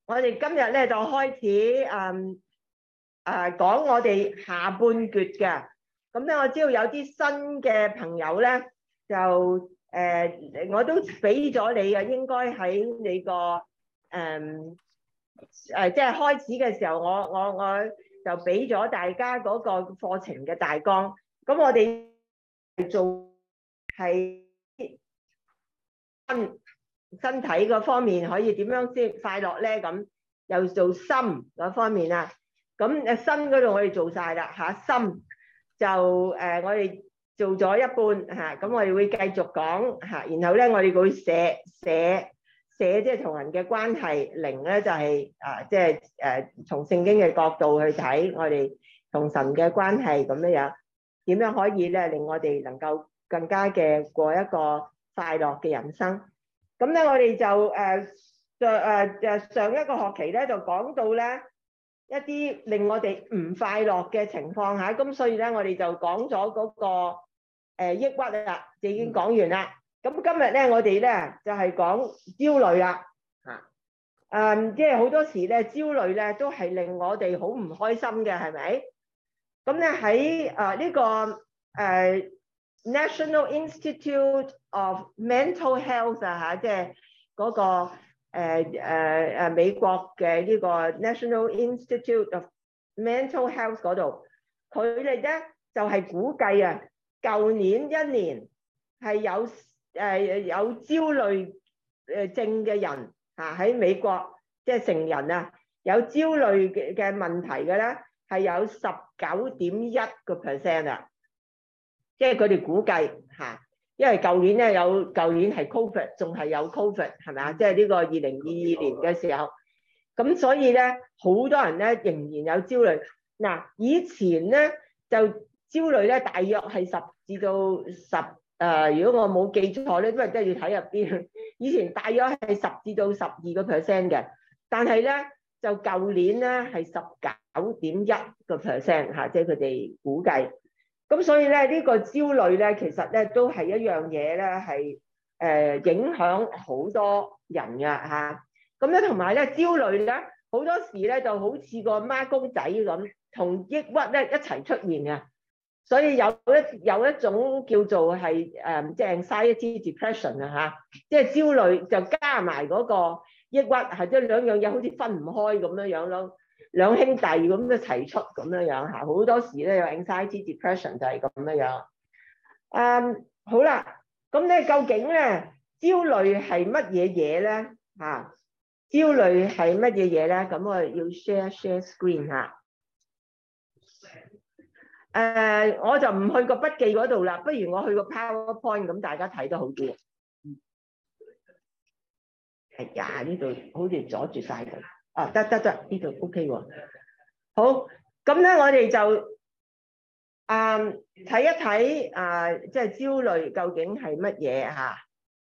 我哋今日咧就開始講我哋下半節嘅。咁咧，我知道有啲新嘅朋友咧，就我都俾咗你嘅，應該喺你個即係開始嘅時候，我就俾咗大家嗰個課程嘅大綱。咁我哋做係身體嗰方面可以點樣先快樂咧？咁又做心嗰方面啊。咁身嗰度我哋做晒啦嚇，心就我哋做咗一半嚇，咁我哋會繼續講嚇。然後咧，我哋會寫即係同人嘅關係。靈咧就係即係從聖經嘅角度去睇我哋同神嘅關係咁樣，點樣可以咧令我哋能夠更加嘅過一個快樂嘅人生。咁咧，我哋就上一個學期咧就講到咧一啲令我哋唔快樂嘅情況嚇，咁所以咧我哋就講咗嗰個抑鬱啦，就已經講完啦。咁今日咧我哋咧就係講焦慮啦嚇，即係好多時咧焦慮咧都係令我哋好唔開心嘅，係咪？咁咧喺呢個National Institute of Mental Health 嚇，即係嗰個美國嘅呢個 National Institute of Mental Health 嗰度，佢哋咧就係估計啊，舊年一年係有焦慮症嘅人嚇喺美國，即係成人啊有焦慮嘅問題嘅咧係有19.1% 啊，即係佢哋估計嚇。因為舊年咧舊年係 Covid， 仲係有 Covid 係咪啊？即係呢個2022年嘅時候，咁所以咧好多人咧仍然有焦慮。嗱，以前咧就焦慮咧大約係10至到10，如果我冇記錯咧，因為都係要睇入邊。以前大約係10至到12% 嘅，但係咧就舊年咧係19.1% 嚇，即係佢哋估計。咁所以咧呢個焦慮咧其實咧都係一樣嘢咧係影響好多人㗎嚇。咁咧同埋咧焦慮咧好多時咧就好似個孖公仔咁，同抑鬱咧一齊出現嘅。所以有一種叫做係即係 anxiety depression 啊嚇，即係焦慮就加埋嗰個抑鬱，係即係兩樣嘢好似分唔開咁樣咯。兩兄弟咁一齊出咁樣嚇，好多時咧有 anxiety depression 就係咁樣。好啦，咁咧究竟咧焦慮係乜嘢嘢咧嚇？焦慮係乜嘢嘢咧？咁我要 share screen 嚇。我就唔去個筆記嗰度啦，不如我去個 PowerPoint， 咁大家睇得好啲。係呀，呢度好似阻住晒佢。得，呢度 OK 喎。好，咁咧我哋就睇一睇即係焦慮究竟係乜嘢嚇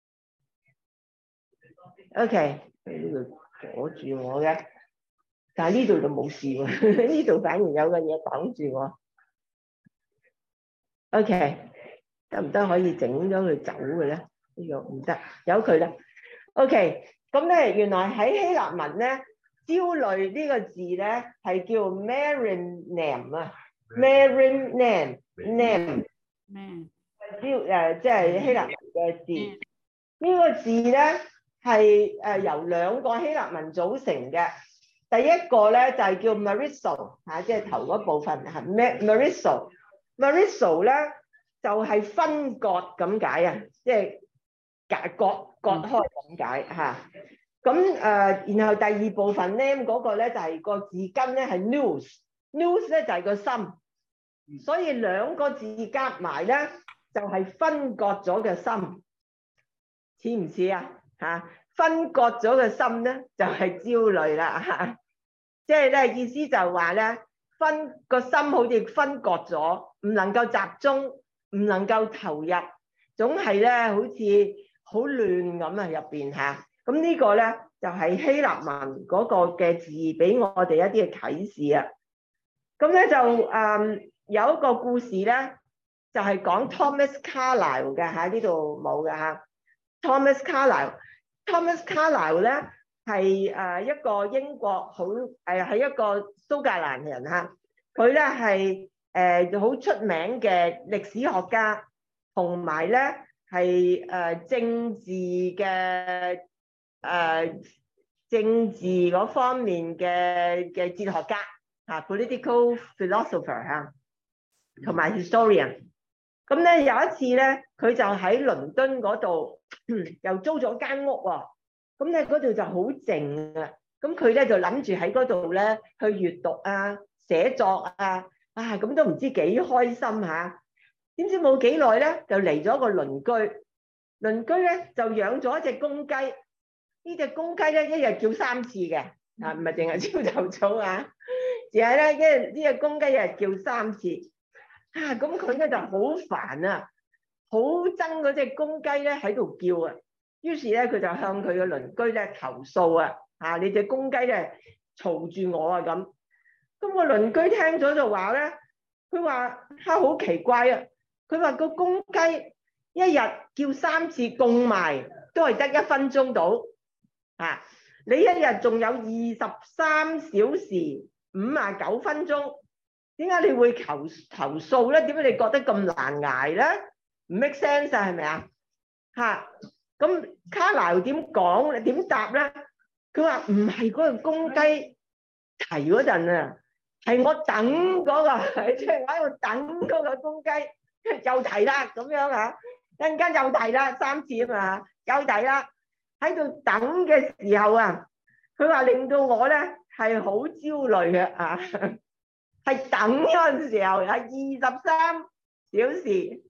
？OK，呢度阻住我嘅，但係呢度就冇事喎，呢度反而有個嘢擋住我。OK， 得唔得可以整咗佢走嘅咧？呢個唔得，由佢啦。OK， 咁咧原來喺希臘文咧，焦慮呢個字咧係叫 Merimnam 啊 ，Merimnam，即係希臘文嘅字。呢個字咧係由兩個希臘文組成嘅。第一個咧就係叫 Mariso 嚇，即係頭嗰部分係 Mariso 咧就係分割咁解啊，即係割開咁解嚇。咁然後第二部分咧嗰個咧就係個字根咧係 nous 咧就係個心，所以兩個字夾埋咧就係分割咗嘅心，似唔似啊嚇？分割咗嘅心咧就係焦慮啦嚇，即係咧意思就係話咧分個心好似分割咗，唔能夠集中，唔能夠投入，總係咧好似好亂咁啊入邊嚇。咁呢個咧就係希臘文嗰個嘅字俾我哋一啲嘅啟示啊。咁咧就有一個故事咧，就係講 Thomas Carlyle 嘅嚇，呢度冇嘅嚇。Thomas Carlyle 咧係一個英國係一個蘇格蘭人嚇，佢咧係好出名嘅歷史學家，同埋咧係政治嘅政治嗰方面嘅哲學家嚇，political philosopher 嚇，同埋 historian。咁咧有一次咧，佢就喺倫敦嗰度又租咗間屋喎。咁咧嗰度就好靜啊！咁佢咧就諗住喺嗰度咧去閱讀啊、寫作啊，咁都唔知幾開心嚇。點知冇幾耐咧，就嚟咗個鄰居，鄰居咧就養咗一隻公雞。呢隻公雞咧一日叫3次嘅，唔係淨係朝頭早啊，而係咧呢隻公雞一日叫3次。咁佢咧就好煩啊，好憎嗰隻公雞咧喺度叫啊！於是咧，佢就向佢嘅鄰居咧投訴啊！你隻公雞咧嘈住我啊咁。咁個鄰居聽咗就話咧，佢話好奇怪啊！佢話個公雞一日叫3次，共埋都係得1分鐘到啊！你一日仲有23小時59分鐘，點解你會投訴咧？點解你覺得咁難捱咧？唔 make sense 啊，係咪啊？咁卡拿又點講？你點答咧？佢話唔係嗰個公雞啼嗰陣啊，係我等嗰個，即係我喺度等嗰個公雞又啼啦咁樣嚇，一陣間又啼啦3次啊嘛，又啼啦，喺度等嘅時候啊，佢話令到我咧係好焦慮嘅啊，係等嗰陣時候係23小時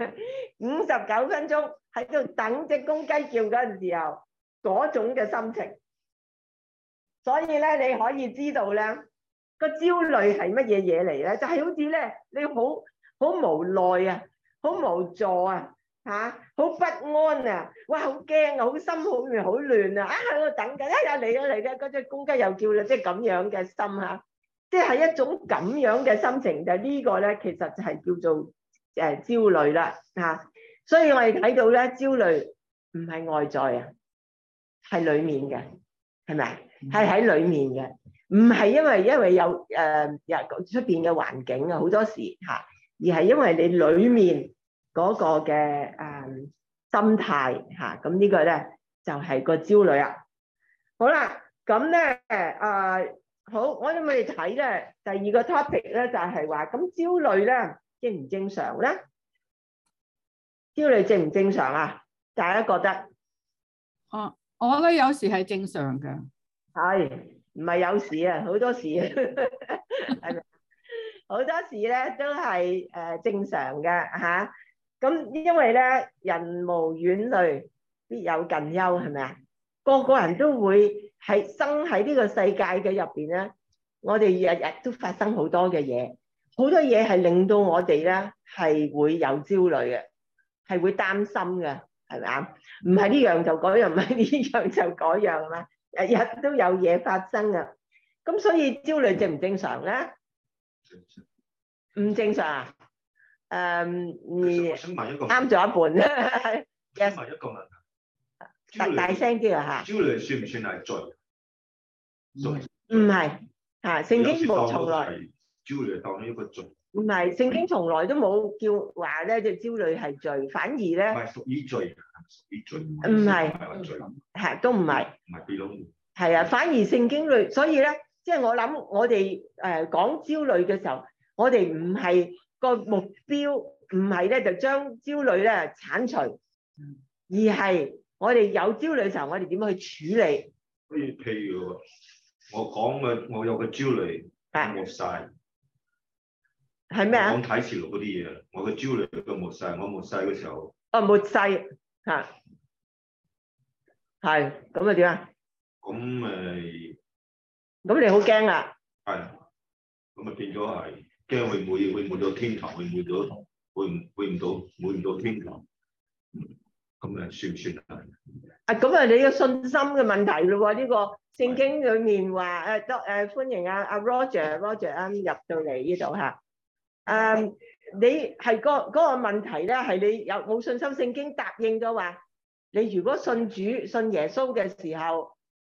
59分鐘。喺度等隻公雞叫嗰陣時候，嗰種嘅心情，所以咧你可以知道咧個焦慮係乜嘢嘢嚟咧？就係好似咧你好無奈啊，好無助啊，好不安啊，哇好驚啊，好心好亂啊，喺度等緊，又嚟嘅嗰隻公雞又叫啦，即係咁樣嘅心嚇，即係一種咁樣嘅心情，就呢個咧其實就係叫做焦慮啦嚇。所以我哋睇到咧，焦慮唔係外在啊，係裡面嘅，係咪啊？係喺裡面嘅，唔係因為有出邊嘅環境啊，好多時嚇，而係因為你裡面嗰個嘅心態嚇，咁呢個咧就係個焦慮啊。好啦，咁咧好，我哋咪睇咧第二個 topic 咧，就係話咁焦慮咧正唔正常咧？焦慮正唔正常啊？大家覺得？ 我覺得有時係正常嘅。 係，唔係有時啊，好多時啊，係咪？好多時咧都係正常嘅嚇。咁因為咧人無遠慮，必有近憂，係咪啊？個個人都會係生喺呢個世界嘅入邊咧，我哋日日都發生好多嘅嘢，好多嘢係令到我哋咧係會有焦慮嘅。係會擔心嘅，係咪啊？唔係呢樣就嗰樣，唔係呢樣就嗰樣嘛。日日都有嘢發生啊！咁所以焦慮正唔正常咧？唔正常啊？ 我想問一個啱咗一半。 想問一個問題， 大聲啲啊嚇！ 焦慮算唔算係罪？ 唔係嚇，聖經冇從來焦慮當一個罪。 唔係，聖經從來都冇叫話咧，隻焦慮係罪，反而咧唔係屬於罪，屬於罪。 唔係係都唔係。 唔係 belong。係啊，反而聖經裏，所以咧，即係我諗，我哋講焦慮嘅時候，我哋唔係個目標，唔係咧就將焦慮咧剷除，而係我哋有焦慮嘅時候，我哋點樣去處理？ 譬如我講嘅，我有個焦慮，抹晒。係咩啊？講睇視錄嗰啲嘢，我嘅焦慮都抹晒。我抹晒嘅時候， 抹晒嚇，係咁啊點啊？ 咁咪咁你好驚啊？ 係，咁咪變咗係驚會唔到天堂，會唔到天堂，咁咪算唔算啊？ 咁啊，你嘅信心嘅問題咯喎，呢個聖經裡面話歡迎阿 Roger 啱入到嚟呢度嚇。你係嗰個問題咧，係你有冇信心？聖經答應咗話，你如果信主、信耶穌嘅時候，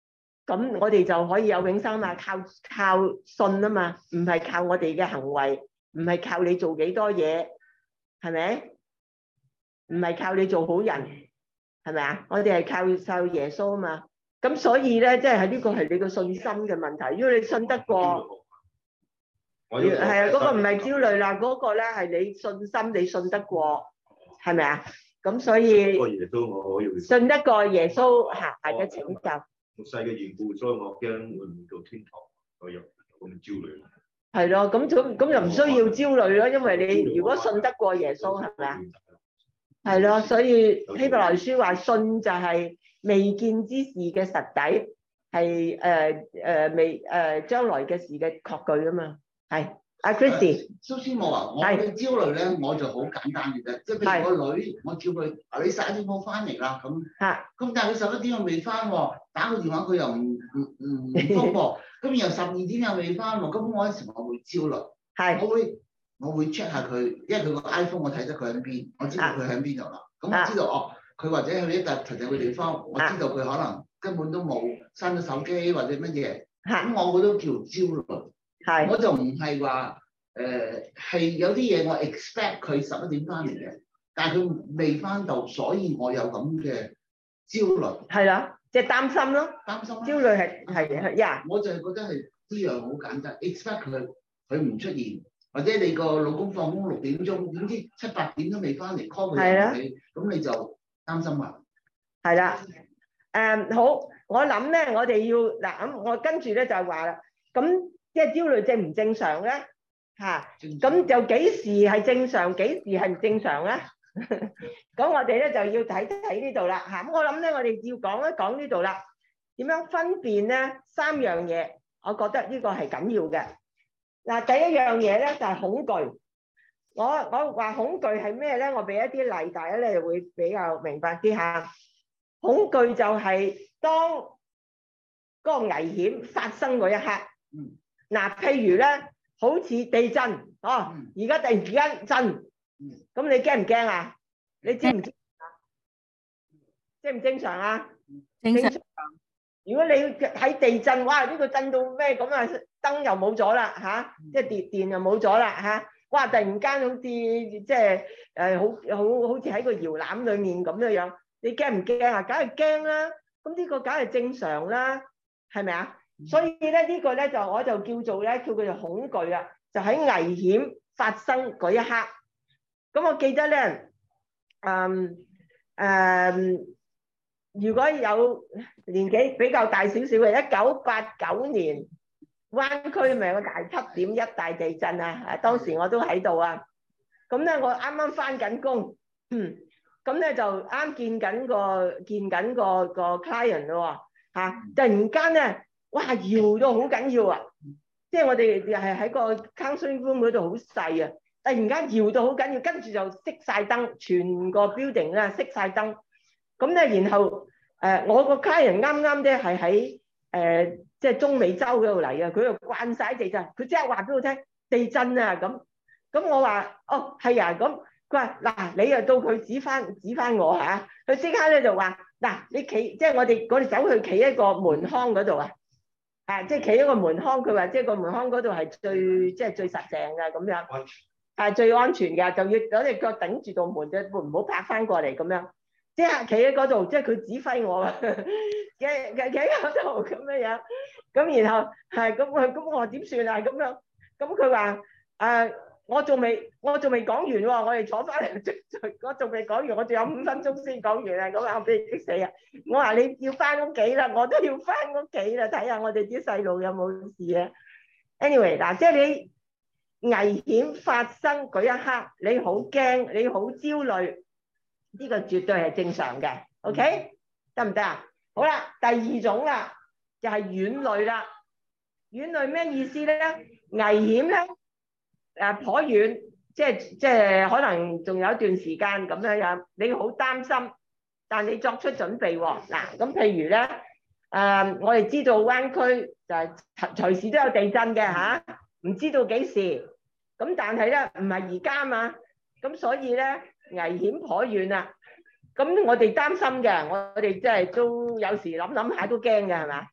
咁我哋就可以有永生嘛，靠信啊嘛，唔係靠我哋嘅行為，唔係靠你做幾多嘢，係咪？唔係靠你做好人，係咪啊？我哋係靠耶穌啊嘛。咁所以咧，即係呢個係你個信心嘅問題。如果你信得過，係啊，嗰個唔係焦慮啦，嗰個咧係你信心，你信得過，係咪啊？咁所以信得過耶穌嚇嘅拯救。 末世嘅緣故，所以我驚會唔到天堂，我有咁焦慮。 係咯，咁就唔需要焦慮咯，因為你如果信得過耶穌，係咪啊？係咯，所以希伯來書話信就係未見之事嘅實底，係未將來嘅事嘅確據啊嘛。係阿 Christy， 蘇師母啊，我嘅焦慮咧，我就好簡單嘅啫，即係譬如個女，我叫佢你11點冇翻嚟啦咁，咁但係佢11點又未翻喎，打個電話佢又唔覆喎，咁又12點又未翻喎，咁我嗰時我會焦慮，我會 check 下佢，因為佢個 iPhone 我睇得佢喺邊，我知道佢喺邊度啦。咁我知道佢或者去一笪特定嘅地方，我知道佢可能根本都冇閂咗手機或者乜嘢，咁我嗰都叫焦慮。我就唔係話係有啲嘢我 expect 佢11點翻嚟嘅，但係佢未翻到，所以我有咁嘅焦慮。係啦，即係擔心咯，焦慮係呀。我就係覺得係呢樣好簡單 ，expect 佢唔出現。或者你個老公放工6點鐘，點知7、8點都未翻嚟 call 佢又唔理，咁你就擔心啦。係啦，好，我諗咧，我哋要嗱咁，我跟住咧就話啦，咁即係焦慮正唔正常咧？咁就幾時係正常，幾時係唔正常咧？咁我哋咧就要睇呢度啦嚇。咁我諗咧，我哋要講一講呢度啦，點樣分辨咧3樣嘢？我覺得呢個係緊要嘅。嗱，第一樣嘢咧就係恐懼。我話恐懼係咩咧？我俾一啲例，大家咧就會比較明白啲嚇。恐懼就係當嗰個危險發生嗰一刻。嗱，譬如咧，好似地震，而家突然之間震，咁你驚唔驚啊？你知唔知啊？正唔正常啊？正常。如果你睇地震，哇！呢個震到咩咁啊？燈又冇咗啦嚇，即係電又冇咗啦嚇。哇！突然間好似即係好似喺個搖籃裡面咁樣樣，你驚唔驚啊？梗係驚啦。咁呢個梗係正常啦，係咪啊？所以咧呢個咧我就叫做咧叫佢做恐懼啊，就喺危險發生嗰一刻。咁我記得咧，如果有年紀比較大少少嘅1989年灣區咪有個大7.1大地震啊！當時我都喺度啊。咁咧我啱啱返緊工，咁咧就啱見緊個 client 咯喎。突然間咧，哇搖到好緊要啊！即係我哋係喺個 counseling room 嗰度好細啊，突然間搖到好緊要，跟住就熄晒燈，全個 building 咧熄晒燈。咁咧，然後我個 client 啱啱咧係喺即係中美洲嗰度嚟嘅，佢又慣晒地震，佢即刻話俾我聽地震啊咁。咁我話哦係啊，咁佢話嗱你又到佢指翻我嚇，佢即刻咧就話嗱你企，即係我哋走去企喺個門框嗰度啊，即係企喺個門框，佢話即係個門框嗰度係最實淨嘅咁樣，係最安全嘅，就要攞隻腳頂住道門啫，唔好拍翻過嚟咁樣。即係企喺嗰度，即係佢指揮我啊！企喺嗰度咁樣，咁然後係咁我話點算啊？咁樣，咁佢話我仲未講完喎，我哋坐翻嚟，我仲未講完，我仲有5分鐘先講完啊！咁啊，我俾你激死啊！我話你要翻屋企啦，我都要翻屋企啦，睇下我哋啲細路有冇事啊 ！Anyway 嗱，即係你危險發生嗰一刻，你好驚，你好焦慮。呢個絕對係正常嘅 ，OK 得唔得啊？好啦，第2種啦，就係遠慮啦。遠慮咩意思咧？危險咧頗遠，即係可能仲有一段時間咁樣樣，你好擔心，但你作出準備喎。嗱，咁譬如咧，我哋知道灣區就係隨時都有地震嘅嚇，唔知道幾時。咁但係咧唔係而家嘛，咁所以咧。危險頗遠啊！咁我哋擔心嘅，我哋即係都有時諗下都驚嘅係嘛？咁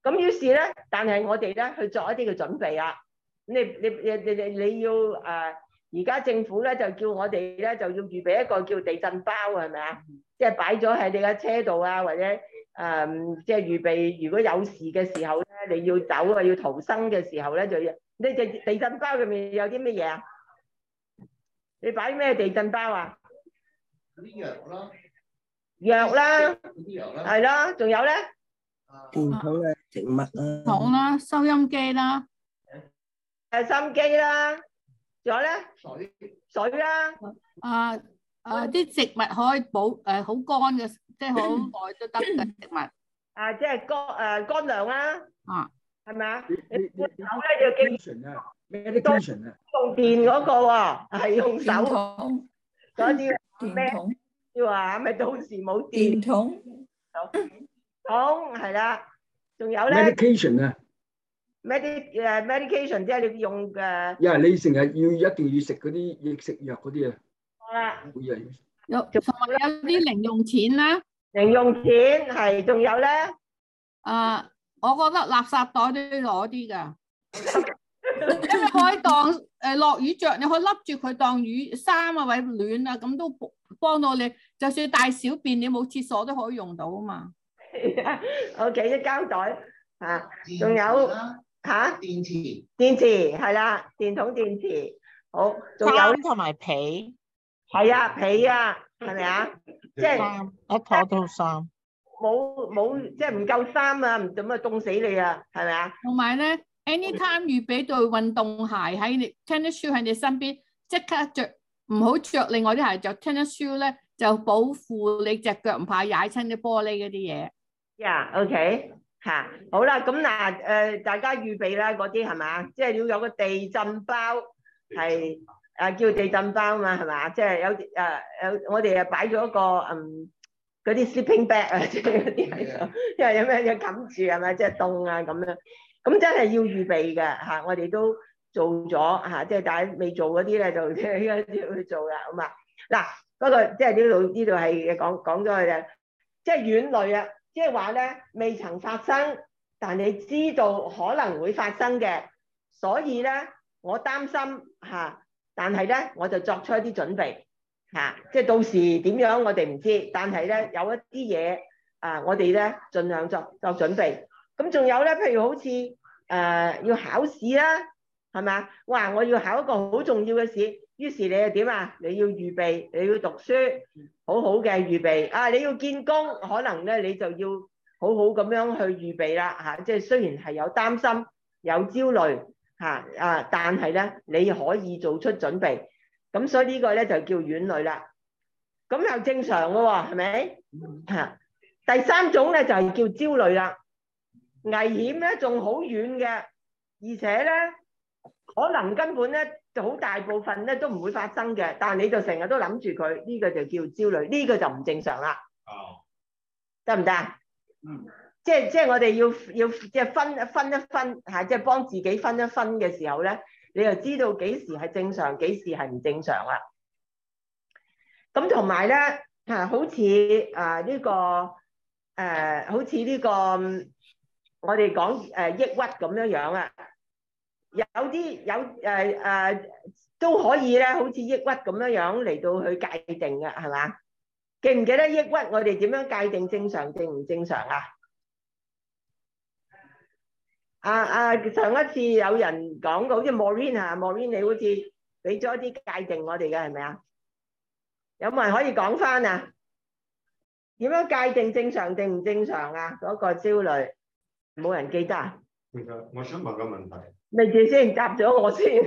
咁於是咧，但係我哋咧去作一啲嘅準備啊。你要而家政府咧就叫我哋咧就要預備一個叫地震包係咪啊？即係擺咗喺你嘅車度啊，或者即係預備如果有事嘅時候咧，你要走啊要逃生嘅時候咧，就要呢隻地震包入面有啲乜嘢啊？你擺咩地震包啊？ 啲藥咯， 藥啦， 啲藥啦， 係咯，仲有咧？ 電筒嘅植物啦， 筒啦，收音機啦， 收音機啦，仲有咧？水啦， 啲植物可以好乾嘅，即係好耐都得嘅植物。 即係乾糧啦，係咪啊？ 你手咧要記啊 medication 啊， 用電嗰個喎，係用手筒嗰啲電筒要話咪到時冇電電筒筒係啦，仲有咧 medication 啊， medication 即係你用嘅， 因為你成日一定要食嗰啲益食藥嗰啲啊， 啦， 每日同埋有啲零用錢啦。 零用錢係，仲有咧， 我覺得垃圾袋都要攞啲㗎，因為可以當落雨着，你可以笠住佢當雨衫啊，或者暖啊，咁都幫到你。就算大小便你冇廁所都可以用到啊嘛。 OK， 啲膠袋仲有電池係啦，電筒電池，好，仲有衫同埋被， 係啊被啊，係咪啊？即係一套套衫， 冇即係唔夠衫啊，唔咁啊凍死你啊，係咪啊？ 同埋咧 ，anytime 預備對運動鞋喺你 tennis shoe 喺你身邊，即刻着，唔好着另外啲鞋，着 tennis shoe 咧就保護你隻腳唔怕踩親啲玻璃嗰啲嘢。 OK 好啦，咁嗱大家預備啦，嗰啲係嘛？即係要有個地震包，係叫地震包啊嘛，係嘛？即係有我哋擺咗一個嗰啲 sleeping bag 啊，即係嗰啲喺度，因為有咩嘢冚住係咪？即係凍啊咁樣，咁真係要預備嘅我哋都做咗即係大家未做嗰啲咧就即係應該要去做啦，好嘛？嗱，不過即係呢度係講咗嘅，即係遠慮啊。即係話咧，未曾發生，但你知道可能會發生嘅，所以咧我擔心但係咧我就作出一啲準備即係到時點樣我哋唔知，但係咧有一啲嘢我哋咧盡量作準備。咁仲有咧，譬如好似要考試啦，係咪？哇！我要考一個好重要嘅試，於是你係點啊？你要預備，你要讀書。好好嘅預備你要見工，可能咧你就要好好咁樣去預備啦即係雖然係有擔心、有焦慮但係咧你可以做出準備，咁所以呢個咧就叫遠慮啦。咁又正常嘅喎，係咪？第三種咧就係叫焦慮啦，危險咧仲好遠嘅，而且咧可能根本咧。好大部分咧都唔會發生嘅，但係你就成日都諗住佢，呢個就叫焦慮，呢個就唔正常啦。得唔得？即係我哋要即係分一分即係幫自己分一分嘅時候咧，你就知道幾時係正常，幾時係唔正常啦。咁同埋咧好似呢個好似呢個我哋講抑鬱咁樣啊。有啲都可以咧，好似抑鬱咁樣嚟到去界定嘅，係嘛？記唔記得抑鬱我哋點樣界定正常定唔正常啊？上一次有人講過，好似 Maureen 你好似俾咗一啲界定我哋嘅，係咪啊？有冇人可以講翻啊？點樣界定正常定唔正常啊？嗰個焦慮，冇人記得啊？ 其實我想問個問題， 未住先答咗我先，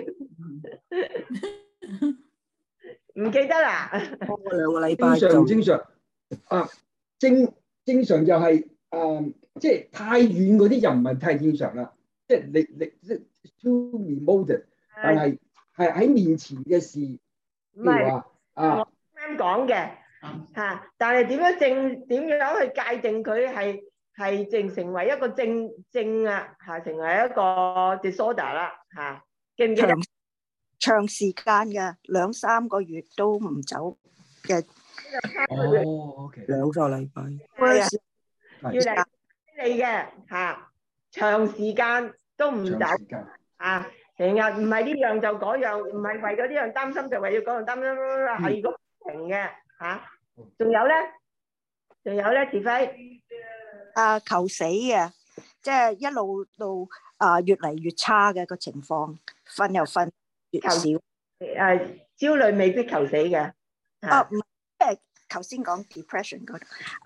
唔記得啦。 2個禮拜正常正常就係即係太遠嗰啲就唔係太正常啦。即係你 too remote， 但係喺面前嘅事，譬如話我啱講嘅但係點樣去界定佢係成為一個症成為一個 disorder 啦記唔記得？ 長時間嘅2-3個月都唔走嘅。 OK， 2個禮拜。 要嚟你嘅長時間都唔走長時間啊，成日唔係呢樣就嗰樣，唔係為咗呢樣擔心就為咗嗰樣擔心，係個不停嘅嚇。仲有咧，志輝求死嘅，即係一路到越嚟越差嘅個情況，瞓又瞓越少。 焦慮未必求死嘅。 唔係，即係頭先講 depression 嗰度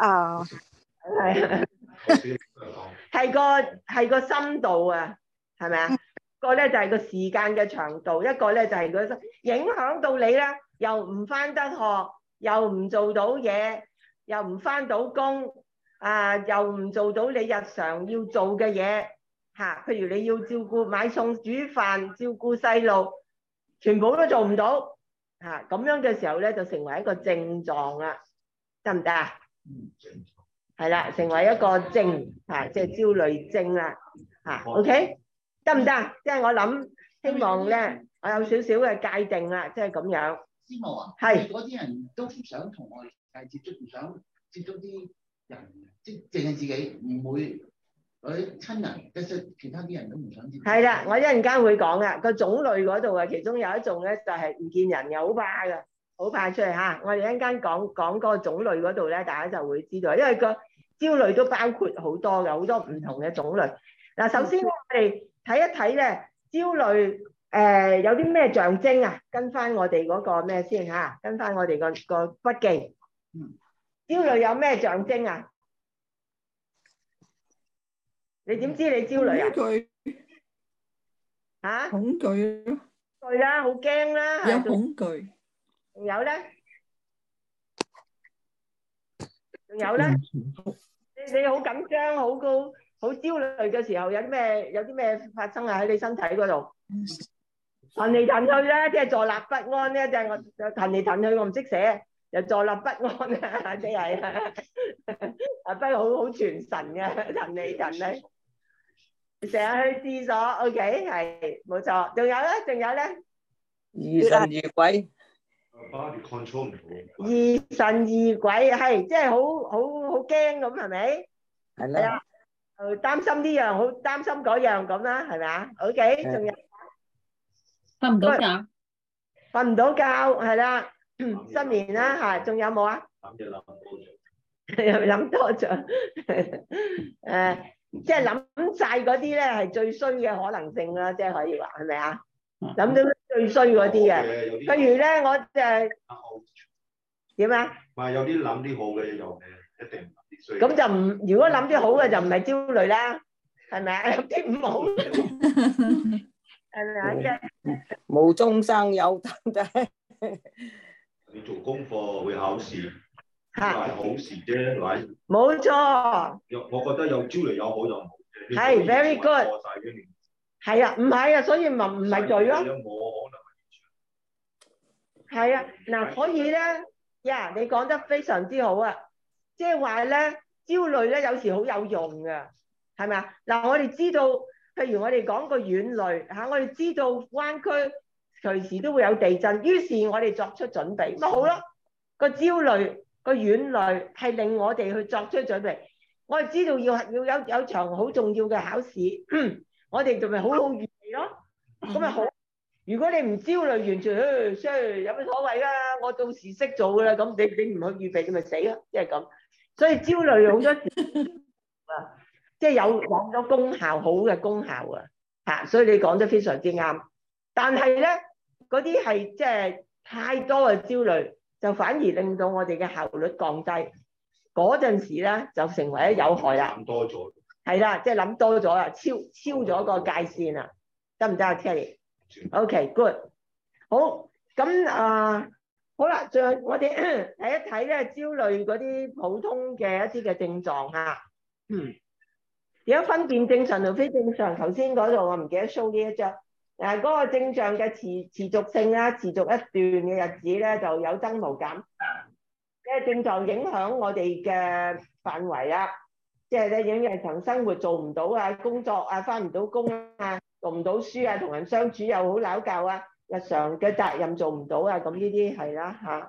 係個深度啊，係咪啊？一個咧就係個時間嘅長度，一個咧就係個影響到你咧，又唔返得學，又唔做到嘢，又唔返到工，又唔做到你日常要做嘅嘢嚇。譬如你要照顧買餸、煮飯、照顧細路，全部都做唔到嚇。咁樣嘅時候咧，就成為一個症狀啦，得唔得啊？係啦，成為一個症嚇，即係焦慮症啦嚇。OK， 得唔得？即係我諗，希望咧，我有少少嘅界定啦，即係咁樣。 師母啊， 係嗰啲人都唔想同我哋接觸，唔想接觸啲人，即係淨係自己，唔會嗰啲親人，即係其他啲人都唔想接觸。 係啦，我一陣間會講啊，個種類嗰度啊，其中有一種咧就係唔見人嘅，好怕㗎，好怕出嚟嚇。我哋一陣間講嗰個種類嗰度咧，大家就會知道，因為個焦慮都包括好多嘅，好多唔同嘅種類。嗱，首先我哋睇一睇咧，焦慮有啲咩象徵啊？跟翻我哋嗰個咩先嚇？跟翻我哋個筆記。焦慮有咩象徵啊？你點知你焦慮啊？ 恐懼嚇？ 恐懼咯， 懼啦，好驚啦。 有恐懼。 仲有咧？仲有咧？你好緊張，好高，好焦慮嘅時候，有啲咩發生啊？喺你身體嗰度，騰嚟騰去咧，即係坐立不安咧，即係我騰嚟騰去，我唔識寫，又坐立不安啊，即係不過好全神嘅，騰嚟騰去，成日去廁所 ，OK， 係冇錯。仲有咧， 疑神疑鬼。 body control 唔到， 疑神疑鬼係，即係好驚咁，係咪？ 係啦， 擔心呢樣，好擔心嗰樣咁啦，係咪啊 ？OK， 仲有瞓唔到覺， 瞓唔到覺係啦，失眠啦嚇，仲有冇啊？諗多咗，即係諗晒嗰啲咧係最衰嘅可能性啦，即係可以話係咪啊？諗到最衰嗰啲嘅，譬如咧，我點啊？ 唔係有啲諗啲好嘅嘢就一定諗啲衰。 咁就唔，如果諗啲好嘅就唔係焦慮啦，係咪啊？諗啲唔好，係咪啊？即係無中生有，真你做功課會考試，都係好事啫，係咪？ 冇錯。 我覺得有焦慮有好有唔好啫。 係 very good。係啊，唔係啊，所以唔係罪咯。係啊，嗱，所以咧，呀，你講得非常之好啊，即係話咧，焦慮咧有時好有用㗎，係咪啊？嗱，我哋知道，譬如我哋講個軟類嚇，我哋知道灣區隨時都會有地震，於是我哋作出準備，咪好咯。個焦慮個軟類係令我哋去作出準備，我哋知道要有場好重要嘅考試。我哋就咪好預備咯，咁咪好。如果你唔焦慮，完全有乜所謂啦？我到時識做㗎啦，咁你唔去預備，你咪死咯，即係咁。所以焦慮好多時即係有咗功效，好嘅功效啊嚇。所以你講得非常之啱。但係咧，嗰啲係即係太多嘅焦慮，就反而令到我哋嘅效率降低。嗰陣時咧就成為咗有害啦。 諗多咗。係啦，即係諗多咗啦，超咗個界線啦，得唔得啊 Kelly？OK，good。好，咁好啦，最後我哋睇一睇咧焦慮嗰啲普通嘅一啲嘅症狀嚇。點樣分辨正常同非正常？頭先嗰度我唔記得 show 呢一張。嗰個症狀嘅持續性啦，持續一段嘅日子咧就有增無減。症狀影響我哋嘅範圍啦。即係咧，影日常生活做唔到啊，工作啊，返唔到工啊，讀唔到書啊，同人相處又好拗撬啊，日常嘅責任做唔到啊，咁呢啲係啦嚇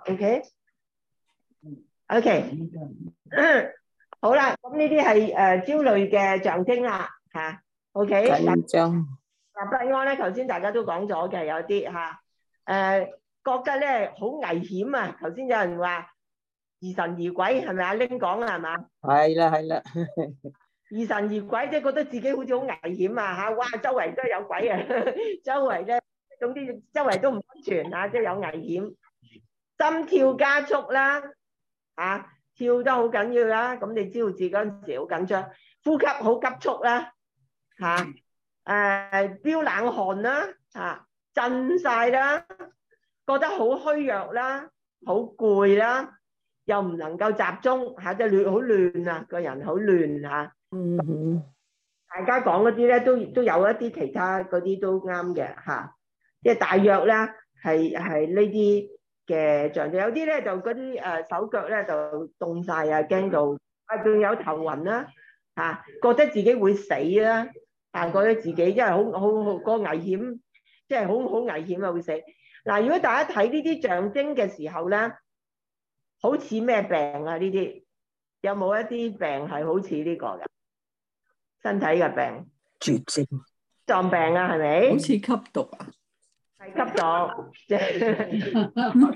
，OK， 好啦，咁呢啲係焦慮嘅象徵啦嚇。 OK， 緊張。 不安咧，頭先大家都講咗嘅，有啲嚇覺得咧好危險啊！頭先有人話疑神疑鬼，係咪阿拎講啊？係嘛？ 係啦係啦。 疑神疑鬼，即係覺得自己好似好危險啊！嚇，哇，周圍都有鬼啊！周圍咧，總之周圍都唔安全啊，即係有危險。心跳加速啦，嚇，跳得好緊要啦。咁你知道自己嗰陣時好緊張，呼吸好急促啦，嚇，飆冷汗啦，嚇，震晒啦，覺得好虛弱啦，好攰啦，又唔能夠集中嚇，即係好亂啊，個人好亂嚇。大家講嗰啲咧都有一啲其他嗰啲都啱嘅嚇，即係大約咧係呢啲嘅象徵。有啲咧就嗰啲手腳咧就凍晒啊，驚到仲有頭暈啦嚇，覺得自己會死啦嚇，覺得自己即係好個危險，即係好危險啊，會死。嗱，如果大家睇呢啲象徵嘅時候咧，好似咩病啊？呢啲有冇一啲病係好似呢個嘅身體嘅病？ 絕症、 臟病啊，係咪？ 好似吸毒啊？ 係吸毒，即係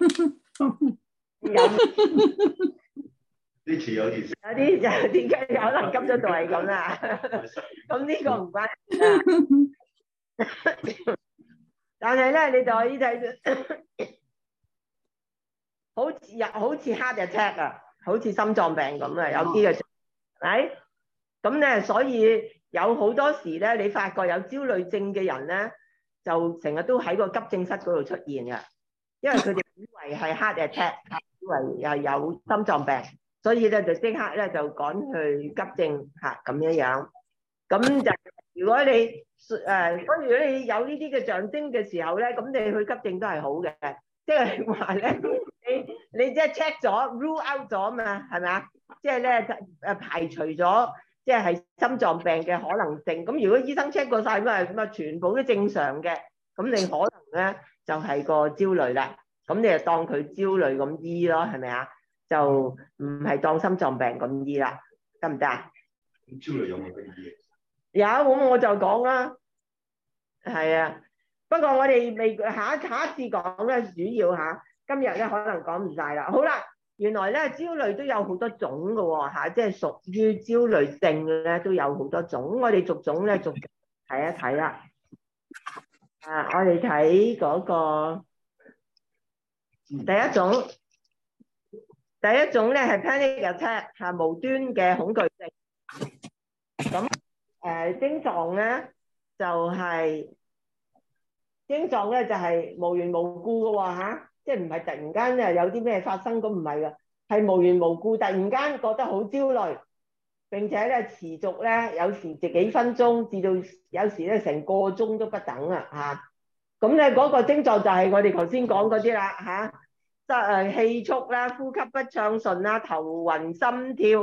呢次有啲可能吸咗毒係咁啦。咁呢個唔關事啊。但係咧，你就可以睇好似 heart attack 啊，好似心臟病咁啊，有啲嘅係。咁咧，所以有好多時咧，你發覺有焦慮症嘅人咧，就成日都喺個急症室嗰度出現嘅，因為佢哋以為係 heart attack， 以為係有心臟病，所以咧就即刻咧就趕去急症嚇咁樣樣。咁就如果你所以如果你有呢啲嘅象徵嘅時候咧，咁你去急症都係好嘅，即係話咧，你即係 check 咗 rule out 咗嘛，係咪啊？即係咧排除咗即係心臟病嘅可能性。咁如果醫生 check 過晒咁啊，全部都正常嘅，咁你可能咧就係個焦慮啦。咁你就當佢焦慮咁醫咯，係咪啊？就唔係當心臟病咁醫啦，得唔得啊？ 咁焦慮有冇得醫？ 有，咁我就講啦，係啊。不過我哋未下一次講咧，主要嚇今日咧可能講唔晒啦。好啦，原來咧焦慮都有好多種嘅喎嚇，即係屬於焦慮症嘅咧都有好多種。我哋逐種咧逐睇一睇啦。我哋睇嗰個第一種咧係 panic attack 嚇，無端嘅恐懼症。咁症狀咧就係無緣無故嘅喎嚇，即係唔係突然間有啲咩發生，咁唔係嘅，係無緣無故突然間覺得好焦慮，並且咧持續咧有時幾分鐘至到有時咧成個鐘都不等啊嚇。咁咧嗰個症狀就係我哋頭先講嗰啲啦嚇，氣促啦、呼吸不暢順啦、頭暈心跳、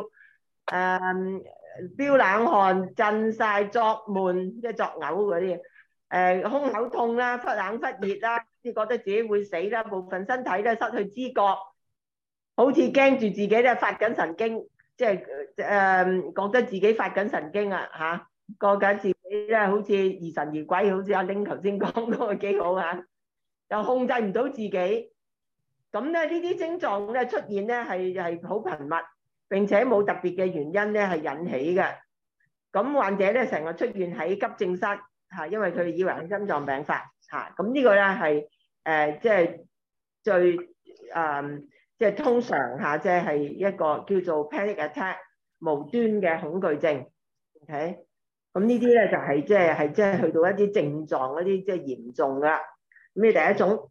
飆冷汗、震晒、作悶即係作嘔嗰啲，胸口痛啦、忽冷忽熱啦，即係覺得自己會死啦，部分身體咧失去知覺，好似驚住自己咧發緊神經，即係覺得自己發緊神經啊嚇，覺緊自己咧好似疑神疑鬼，好似阿玲頭先講嗰個幾好嚇，又控制唔到自己。咁咧呢啲症狀咧出現咧係好頻密，並且冇特別嘅原因咧係引起嘅。咁患者咧成日出現喺急症室嚇，因為佢哋以為係心臟病發嚇。咁呢個咧係即係最即係通常嚇，即係一個叫做 panic attack 無端嘅恐懼症。OK，咁呢啲咧就係即係去到一啲症狀嗰啲即係嚴重噶。咁你第一種。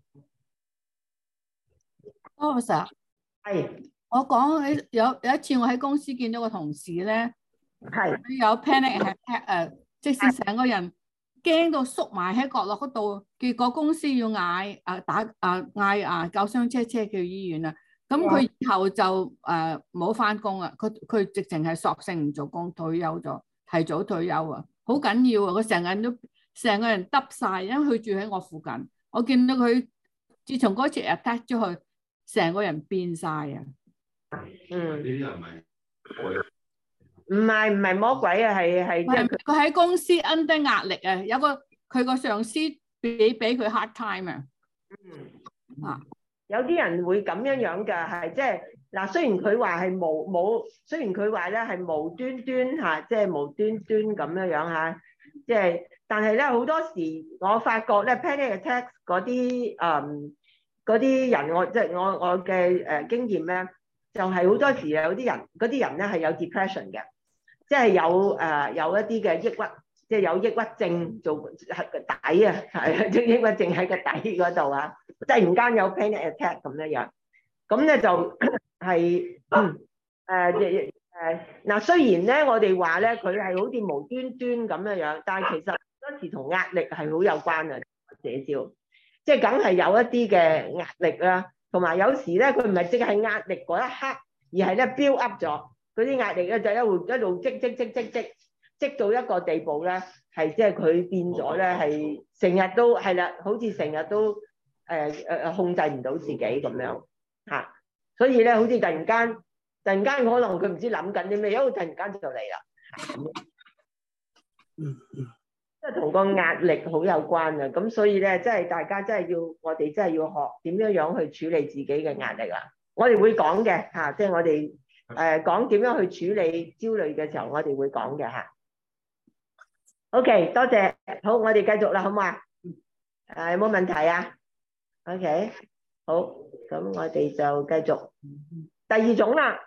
Sir， 係我講起有一次我喺公司見到個同事咧， 係有 panic attack 即係成個人驚到縮埋喺角落嗰度，結果公司要嗌救傷車去醫院啦。咁佢以後就冇翻工啦，佢直情係索性唔做工，退休咗，提早退休啊，好緊要啊！佢成個人耷晒，因為佢住喺我附近，我見到佢自從嗰次 attack 咗佢。成個人變晒啊！ 呢啲係咪唔係魔鬼啊，係即係佢喺公司 under 壓力啊，有個佢個上司俾佢 hard time 啊。 有啲人會咁樣㗎，係即係嗱，雖然佢話係雖然佢話咧係無端端嚇，即係無端端咁樣嚇，即係，但係咧好多時我發覺咧 panic attack 嗰啲人，我嘅經驗咧，就係好多時有啲人嗰啲人咧係有 depression 嘅，即係有一啲嘅抑鬱，即係有抑鬱症做係個底啊，係即係抑鬱症喺個底嗰度啊，突然間有 panic attack 咁樣，咁咧就係嗱，雖然咧我哋話咧佢係好似無端端咁樣，但係其實好多時同壓力係好有關啊，寫照，即係梗係有一啲嘅壓力啦，同埋有時咧佢唔係淨係壓力嗰一刻，而係咧 build up 咗嗰啲壓力咧就一路積到一個地步咧，係即係佢變咗咧係成日都係啦，好似成日都控制唔到自己咁樣嚇，所以咧好似突然間可能佢唔知諗緊啲咩，因為突然間就嚟啦，即係同個壓力好有關啊！咁所以咧，即係大家我哋真係要學點樣去處理自己嘅壓力啊！我哋會講嘅嚇，即係我哋講點樣去處理焦慮嘅時候，我哋會講嘅嚇。OK， 多謝，好，我哋繼續啦，好唔好啊？有冇問題啊 ？OK， 好，咁我哋就繼續第二種啦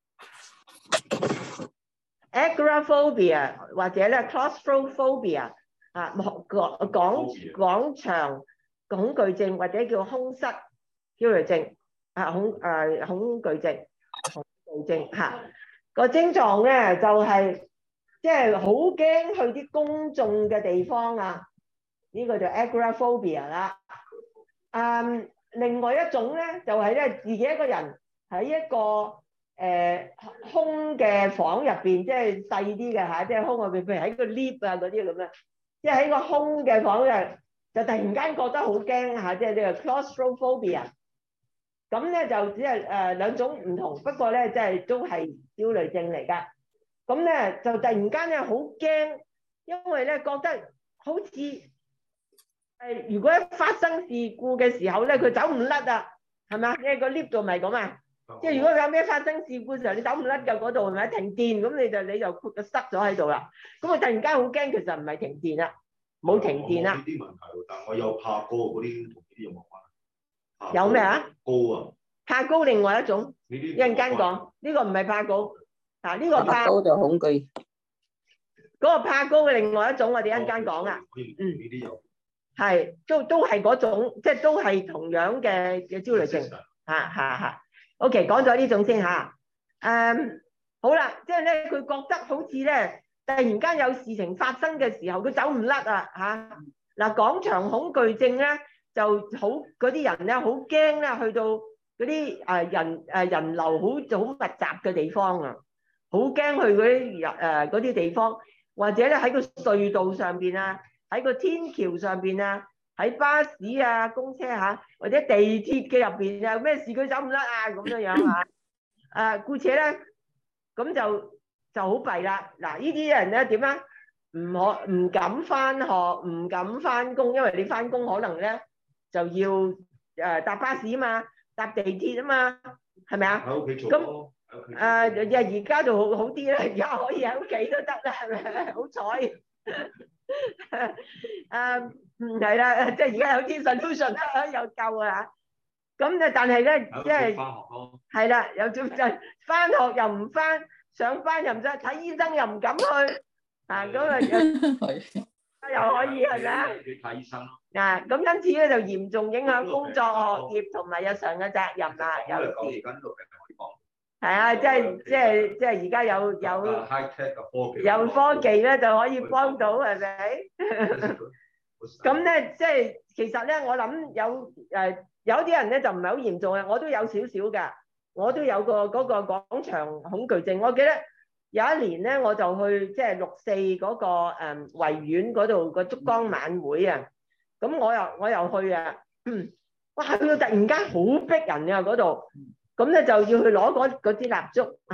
，agoraphobia 或者咧 claustrophobia 啊，廣場恐懼症或者叫空室焦慮症啊，恐懼症嚇，個症狀咧就係即係好驚去啲公眾嘅地方啊，呢個就 agoraphobia 啦。另外一種咧就係咧自己一個人喺一個空嘅房入邊，即係細啲嘅嚇，即係空外邊，譬如喺個 lift 啊嗰啲咁樣，即係喺個空嘅房就突然間覺得好驚嚇，即係呢個 claustrophobia。咁咧就只係兩種唔同，不過咧即係都係焦慮症嚟㗎。咁咧就突然間咧好驚，因為咧覺得好似如果發生事故嘅時候咧，佢走唔甩啊，係咪啊？因為個 lift 度咪咁啊，即係如果有咩發生事故嘅時候，你走唔甩㗎嗰度係咪？停電咁你就塞咗喺度啦。咁我突然間好驚，其實唔係停電啦，冇停電啦。 呢啲問題，但係我有怕高嗰啲同呢啲有冇關？ 有咩啊？ 高啊！ 怕高另外一種，一陣間講，呢個唔係怕高。嗱，呢個怕高就恐懼， 嗰個怕高嘅另外一種，我哋一陣間講啊。 呢啲有係都係嗰種，即係都係同樣嘅焦慮症。嚇。OK， 講咗呢種先嚇。好啦，即係咧，佢覺得好似咧，突然間有事情發生嘅時候，佢走唔甩啊嚇。嗱，廣場恐懼症咧就好，嗰啲人咧好驚咧，去到嗰啲人流好密集嘅地方啊。好驚去嗰啲地方，或者咧喺個隧道上邊啊，喺個天橋上邊啊，喺巴士啊、公車嚇，或者地鐵嘅入邊啊，咩事佢走唔甩啊咁樣嚇。故且咧，咁就好弊啦。嗱，呢啲人咧點啊？唔敢返學，唔敢返工，因為你返工可能咧就要搭巴士啊嘛，搭地鐵啊嘛，係咪啊？ 喺屋企做咯。 而家就好啲啦，而家可以喺屋企都得啦，係咪？好彩。係啦，即係而家有啲 solution 啦，有救啊！咁但係咧，即係返學咯。係啦，有種就返學又唔返，上班又唔使，睇醫生又唔敢去，咁啊又可以係咪啊？ 去睇醫生咯。 咁因此咧就嚴重影響工作、學業同埋日常嘅責任啦。有時係啊，即係而家有科技咧就可以幫到，係咪？咁咧即係其實咧，我諗有啲人咧就唔係好嚴重嘅，我都有少少㗎，我都有個嗰個廣場恐懼症。我記得有一年咧，我就去即係6·4嗰個維園嗰度個燭光晚會啊，咁我又去啊，哇！去到突然間好逼人啊嗰度。咁咧就要去攞嗰支蠟燭嚇，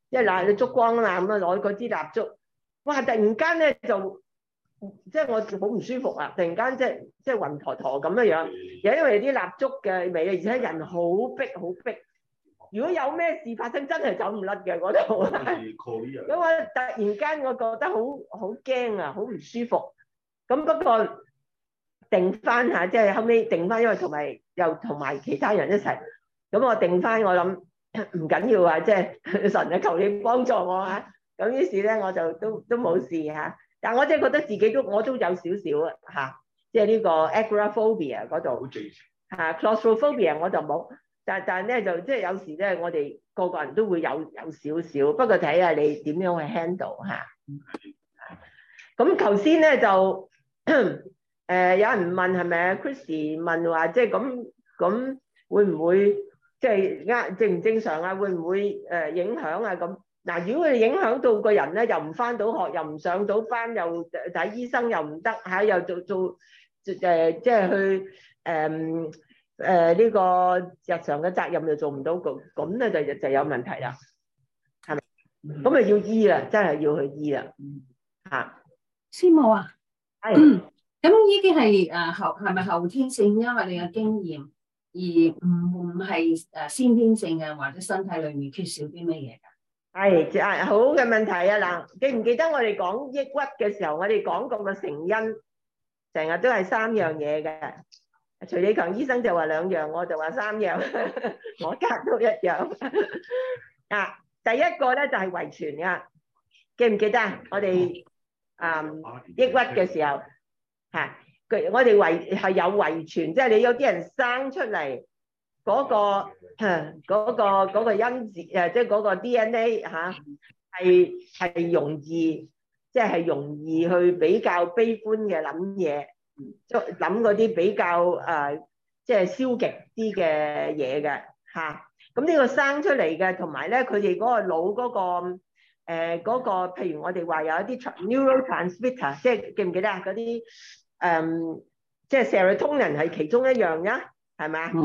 即係嗱你燭光啊嘛，咁啊攞嗰支蠟燭，哇！突然間咧就即係我好唔舒服啊！突然間即係暈陀陀咁樣樣，又因為啲蠟燭嘅味，而且人好逼好逼。如果有咩事發生，真係走唔甩嘅嗰度。咁我突然間我覺得好驚啊，好唔舒服。咁不過定翻下，即係後尾定翻，因為又同埋其他人一齊。咁我定翻，我諗唔緊要啊，即係神啊，求你幫助我啊！咁於是咧，我就都冇事嚇。但我真係覺得自己我都有少少啊嚇，即係呢個 agoraphobia 嗰度嚇 claustrophobia 我就冇。但咧就即係有時咧，我哋個人都會有少少，不過睇下你點樣去 handle 嚇。咁頭先咧就有人問係咪啊 Christy 問話，即係咁會唔會即係正唔正常啊？會唔會影響啊？咁嗱，如果佢影響到個人咧，又唔返到學，又唔上到班，又睇醫生又唔得嚇，又做即係去呢個日常嘅責任又做唔到，咁咧就有問題啦，係咪？咁啊要醫啦，真係要去醫啦嚇。 師母啊， 係咁呢啲係係咪後天性，因為你嘅經驗，而唔係先天性嘅，或者身體裡面缺少啲咩嘢㗎？ 係好嘅問題啊！嗱，記唔記得我哋講抑鬱嘅時候，我哋講過個成因，成日都係3樣嘢嘅。徐李強醫生就話2樣，我就話3樣，我隔都1樣。第一個咧就係遺傳㗎，記唔記得啊？我哋抑鬱嘅時候我哋係有遺傳，即係你有啲人生出嚟嗰個因子即係嗰個 DNA 係容易，即係容易去比較悲觀嘅諗嘢。諗嗰啲比較即係消極啲嘅嘢嘅嚇，咁呢個生出嚟嘅，同埋咧佢哋嗰個腦嗰個譬如我哋話有一啲 neurotransmitter， 即係記唔記得啊？嗰啲即係 serotonin 係其中一樣㗎，係咪啊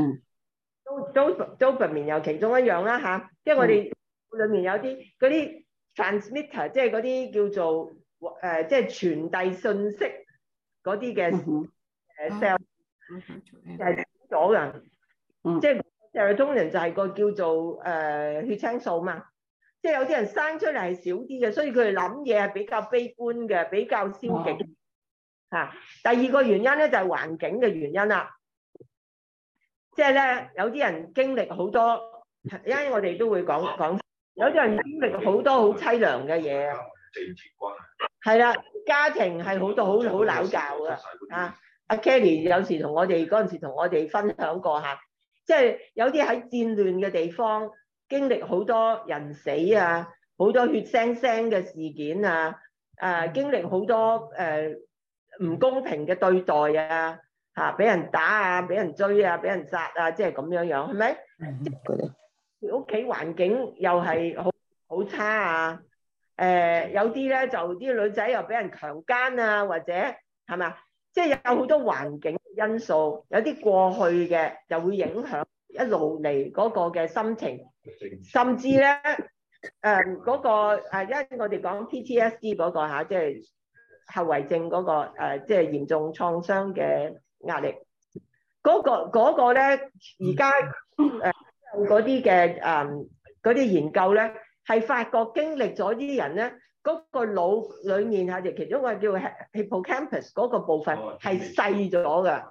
？dopamine 又其中一樣啦嚇，即係我哋裏面有啲嗰啲 transmitter， 即係嗰啲叫做即係傳遞信息。嗰啲嘅cell 就係咗㗎，即係 serotonin 就係個叫做血清素嘛。即係有啲人生出嚟係少啲嘅，所以佢哋諗嘢係比較悲觀嘅，比較消極嚇。第二個原因咧就係環境嘅原因啦。即係咧有啲人經歷好多，因為我哋都會講，有啲人經歷好多好凄涼嘅嘢。係啦，家庭係好多好鬧交嘅啊！阿 Kelly 有時同我哋嗰陣時同我哋分享過嚇，即係有啲喺戰亂嘅地方經歷好多人死啊，好多血腥嘅事件啊，經歷好多唔公平嘅對待啊，嚇俾人打啊，俾人追啊，俾人殺啊，即係咁樣樣，係咪？屋企環境又係好差啊！有啲咧就啲女仔又俾人強姦啊，或者係咪？即係有好多環境因素，有啲過去嘅就會影響一路嚟嗰個嘅心情，甚至咧嗰個因為我哋講 PTSD 嗰個嚇，即係後遺症嗰個即係嚴重創傷嘅壓力，嗰個咧而家嗰啲嘅嗰啲研究咧。係發覺經歷咗啲人咧，嗰個腦裡面係其中一個叫 hippocampus 嗰個部分係細咗嘅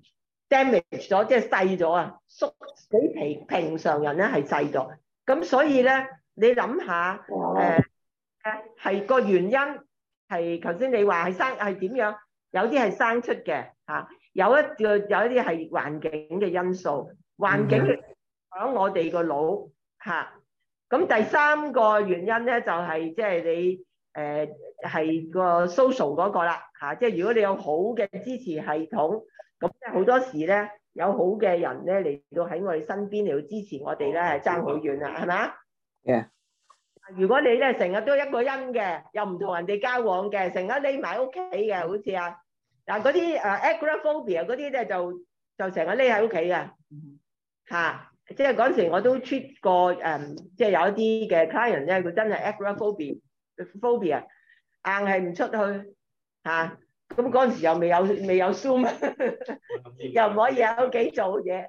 damage 咗，即係細咗啊，縮比平常人咧係細咗。咁所以咧，你諗下係個原因係頭先你話係點樣？有啲係生出嘅嚇，有一啲係環境嘅因素，環境影響我哋個腦嚇。咁第3個原因咧就係即係你係個 social 嗰個啦嚇，即係如果你有好嘅支持系統，咁即係好多時咧有好嘅人咧嚟到喺我哋身邊嚟到支持我哋咧係爭好遠啦，係咪啊？ Yeah. 如果你咧成日都一個人嘅，又唔同人哋交往嘅，成日匿埋屋企嘅，好似嗱嗰啲agoraphobia嗰啲咧就成日匿喺屋企嘅嚇。 即係嗰陣時我都 treat 過即係有一啲嘅 client 咧，佢真係 agoraphobia，硬係唔出去嚇。咁嗰陣時又未有 Zoom， 又唔可以喺屋企做嘢，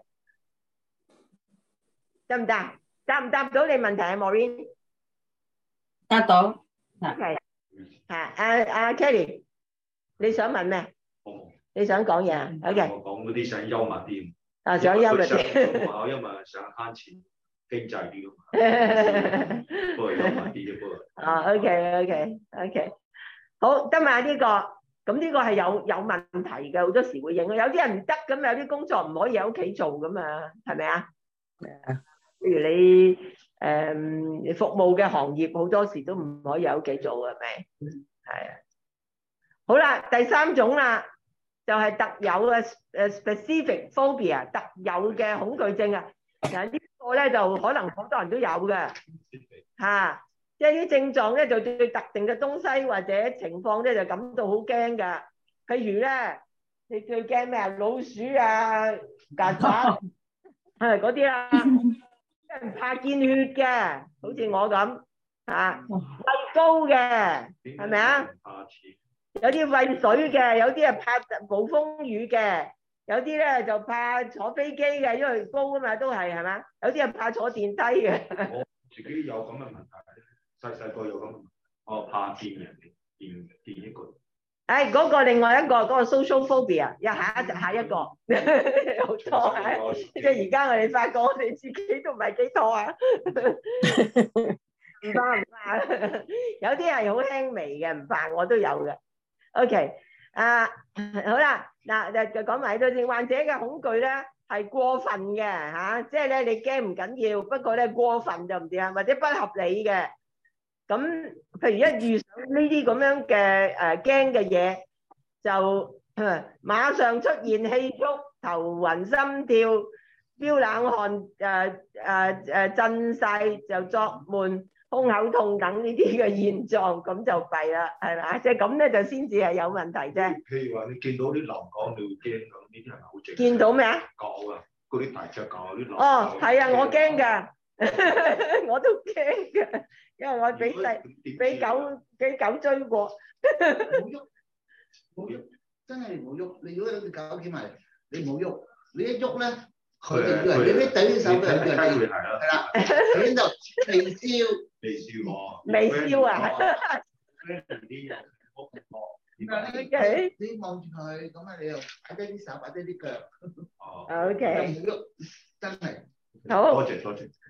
得唔得？答唔答到你問題啊 ，Maureen？ 答到。 OK， 阿 Kelly， 你想問咩？你想講嘢啊 ？OK。 我講嗰啲想幽默啲。 想幽默啲。 我因為想慳錢經濟啲㗎嘛。不過幽默啲啫，不過。 OK。好，得嘛呢個？咁呢個係有問題嘅，好多時會影。有啲人唔得咁，有啲工作唔可以喺屋企做㗎嘛，係咪啊？譬如你服務嘅行業，好多時都唔可以喺屋企做，係咪？係啊。好啦，第三種啦，就係特有嘅specific phobia， 特有嘅恐懼症啊。其實呢個咧就可能好多人都有嘅嚇。即係啲症狀咧，就對特定嘅東西或者情況咧，就感到好驚㗎。譬如咧，你最驚咩啊？老鼠啊、曱甴係嗰啲啦，即係唔怕見血嘅，好似我咁嚇，畏高嘅，係咪啊？有啲畏水嘅，有啲係怕暴風雨嘅，有啲咧就怕坐飛機嘅，因為高啊嘛，都係嘛？有啲係怕坐電梯嘅。 我自己有咁嘅問題。細個有咁，我怕見人見一個。 嗰個另外一個嗰個 social phobia， 下一個好多啊！即係而家我哋發覺我哋自己都唔係幾多啊，唔怕，有啲係好輕微嘅，唔怕，我都有嘅。OK， 好啦，嗱就講埋呢度先。患者嘅恐懼咧係過分嘅嚇，即係咧你驚唔緊要，不過咧過分就唔掂啊，或者不合理嘅。咁，譬如一遇上呢啲咁樣嘅驚嘅嘢，就馬上出現氣促、頭暈、心跳、飆冷汗、震晒、就作悶、胸口痛等呢啲嘅現狀，咁就弊啦，係咪？即係咁咧，就先至係有問題啫。 譬如話你見到啲流港你會驚咁，呢啲係咪好正常？ 見到咩啊？ 狗啊，嗰啲大隻狗啲流。 哦，係啊，我驚㗎。我都驚嘅，因為我俾狗追過。 冇喐，真係冇喐。你如果有隻狗企埋，你冇喐，你一喐咧，佢哋以為你搦低啲手嘅，係啦，喺度微笑。微笑啊！你望住佢，咁啊，你又擺低啲手，擺低啲腳。 OK。 冇喐，真係。 好， 多謝。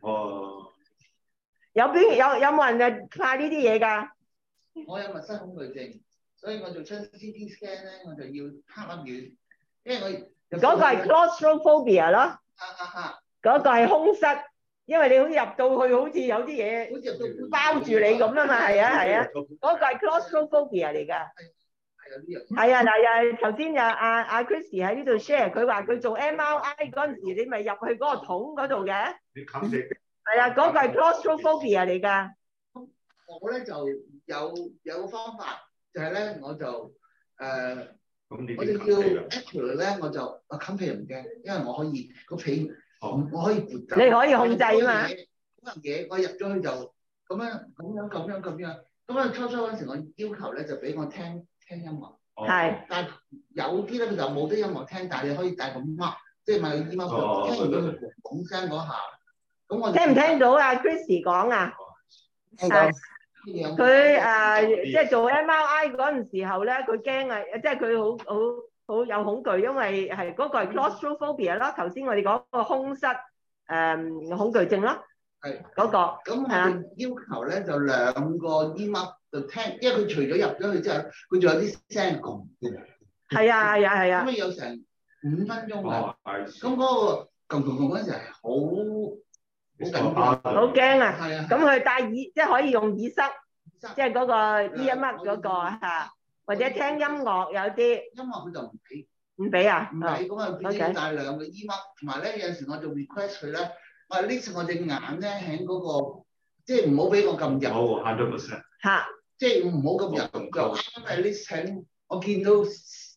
有冇人就怕呢啲嘢㗎？ 我有密室恐懼症，所以我做親 CT scan 咧，我就要拍得遠，因為我嗰個係 claustrophobia 咯。嗰個係空室，因為你好似入到去，好似有啲嘢包住你咁啊嘛，係啊。嗰個係 claustrophobia 嚟㗎。係啊，嗱，頭先有阿 Christy 喺呢度 share， 佢話佢做 MRI 嗰陣時，你咪入去嗰個桶嗰度嘅。係啊，嗰個係 claustrophobia 嚟㗎。 我咧就有個方法，就係咧我就我哋叫 actually 咧，我就冚被唔驚，因為我可以個被我可以撥走。你可以控制啊嘛。嗰樣嘢我入咗去就咁樣。咁啊初嗰陣時，我要求咧就俾我聽音樂。係。但係有啲咧佢就冇得音樂聽，但係你可以帶個麥，即係買個耳麥佢聽完佢講聲嗰下。咁我聽唔聽到啊 Christy 講啊？聽到。佢即係做 MRI 嗰陣時候咧，佢驚啊，即係佢好有恐懼，因為係嗰個係 claustrophobia 咯。頭先我哋講個空室恐懼症咯。係嗰個。咁我哋要求咧就2個耳麥就聽，因為佢除咗入咗去之後，佢仲有啲聲共嘅。係啊。咁啊有成5分鐘㗎。咁嗰個共嗰陣時係好緊張，好驚啊！係啊。咁佢戴耳，即係可以用耳塞，即係嗰個耳麥嗰個嚇，或者聽音樂有啲。音樂佢就唔俾啊？唔俾，咁啊變咗要戴2個耳麥，同埋咧有陣時我做 request 佢咧，我呢次我隻眼咧喺嗰個，即係唔好俾我咁入。好，100%。嚇！即係唔好咁入，就啱啱係呢請我見到